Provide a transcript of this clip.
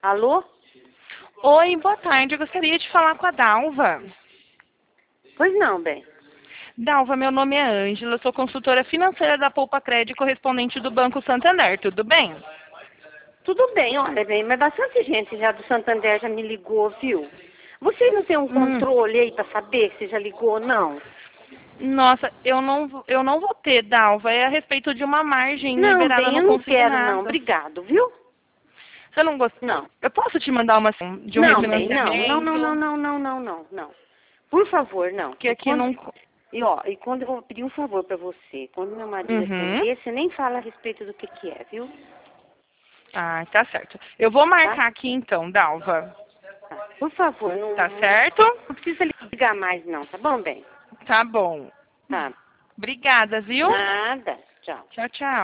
Alô? Oi, boa tarde. Eu gostaria de falar com a Dalva. Pois não, bem. Dalva, meu nome é Ângela, eu sou consultora financeira da Poupa Crédito, correspondente do Banco Santander. Tudo bem? Tudo bem, olha bem, mas bastante gente já do Santander já me ligou, viu? Vocês não têm um controle aí pra saber se já ligou ou não? Nossa, eu não vou ter, Dalva. É a respeito de uma margem Não, liberada bem, no eu não quero não. consignado. Obrigado, viu? Você não gosta? Não. Eu posso te mandar uma de um Não, bem, não. Não, refinanciamento? não, não, não, não, não, não, não. Por favor, não. Que aqui não... E quando eu vou pedir um favor pra você, quando meu marido Uhum. atender, você nem fala a respeito do que é, viu? Ah, tá certo. Eu vou marcar aqui então, Dalva. Tá. Por favor, não, Tá certo? não precisa ligar mais não, tá bom, bem? Tá bom. Tá. Obrigada, viu? Nada. Tchau. Tchau, tchau.